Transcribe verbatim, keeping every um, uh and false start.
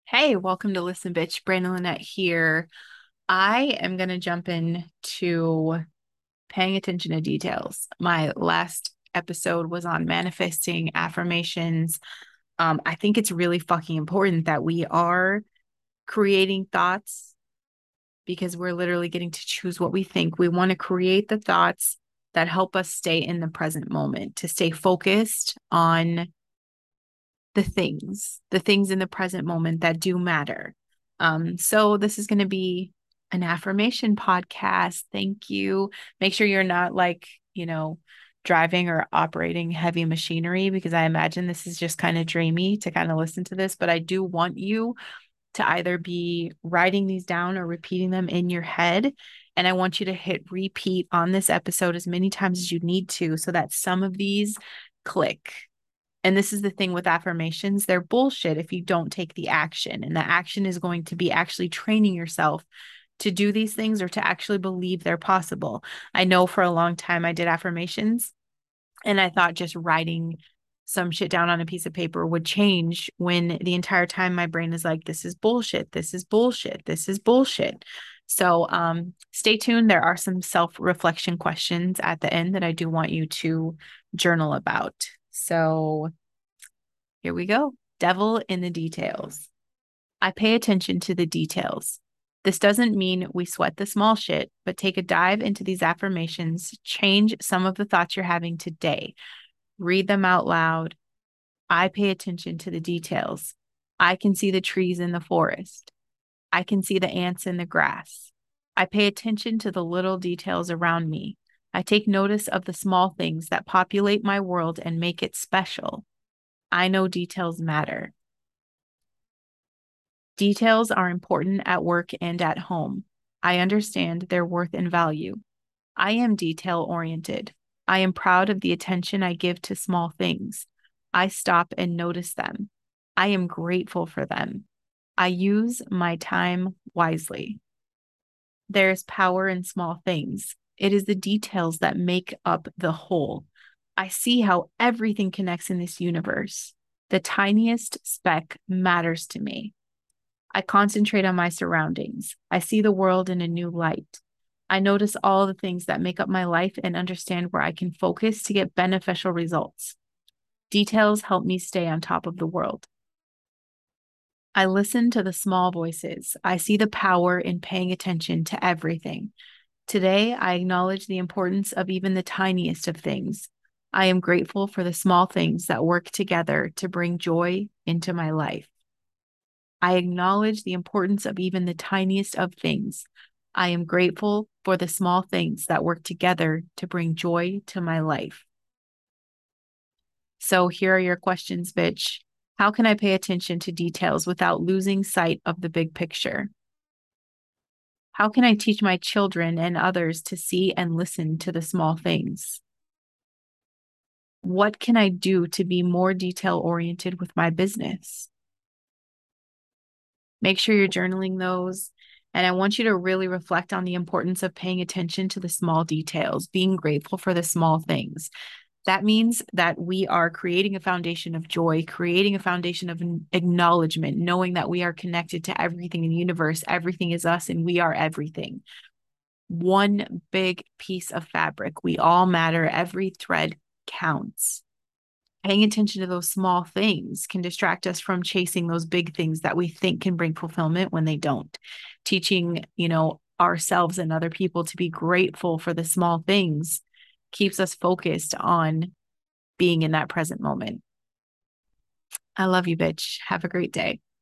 Hey, welcome to Listen Bitch. Brandon Lynette here. I am going to jump into paying attention to details. My last episode was on manifesting affirmations. Um, I think it's really fucking important that we are creating thoughts because we're literally getting to choose what we think. We want to create the thoughts that help us stay in the present moment, to stay focused on the things, the things in the present moment that do matter. Um, so this is going to be an affirmation podcast. Thank you. Make sure you're not like, you know, driving or operating heavy machinery because I imagine this is just kind of dreamy to kind of listen to this, but I do want you to either be writing these down or repeating them in your head. And I want you to hit repeat on this episode as many times as you need to so that some of these click. And this is the thing with affirmations, they're bullshit if you don't take the action. And the action is going to be actually training yourself to do these things or to actually believe they're possible. I know for a long time I did affirmations and I thought just writing some shit down on a piece of paper would change when the entire time my brain is like, this is bullshit. This is bullshit. This is bullshit. So um, stay tuned. There are some self reflection questions at the end that I do want you to journal about. So here we go. Devil in the details. I pay attention to the details. This doesn't mean we sweat the small shit, but take a dive into these affirmations, change some of the thoughts you're having today, read them out loud. I pay attention to the details. I can see the trees in the forest. I can see the ants in the grass. I pay attention to the little details around me. I take notice of the small things that populate my world and make it special. I know details matter. Details are important at work and at home. I understand their worth and value. I am detail oriented. I am proud of the attention I give to small things. I stop and notice them. I am grateful for them. I use my time wisely. There is power in small things. It is the details that make up the whole. I see how everything connects in this universe. The tiniest speck matters to me. I concentrate on my surroundings. I see the world in a new light. I notice all the things that make up my life and understand where I can focus to get beneficial results. Details help me stay on top of the world. I listen to the small voices. I see the power in paying attention to everything. Today, I acknowledge the importance of even the tiniest of things. I am grateful for the small things that work together to bring joy into my life. I acknowledge the importance of even the tiniest of things. I am grateful for the small things that work together to bring joy to my life. So here are your questions, bitch. How can I pay attention to details without losing sight of the big picture? How can I teach my children and others to see and listen to the small things? What can I do to be more detail oriented with my business? Make sure you're journaling those. And I want you to really reflect on the importance of paying attention to the small details, being grateful for the small things. That means that we are creating a foundation of joy, creating a foundation of acknowledgement, knowing that we are connected to everything in the universe. Everything is us and we are everything. One big piece of fabric. We all matter. Every thread counts. Paying attention to those small things can distract us from chasing those big things that we think can bring fulfillment when they don't. Teaching, you know, ourselves and other people to be grateful for the small things keeps us focused on being in that present moment. I love you, bitch. Have a great day.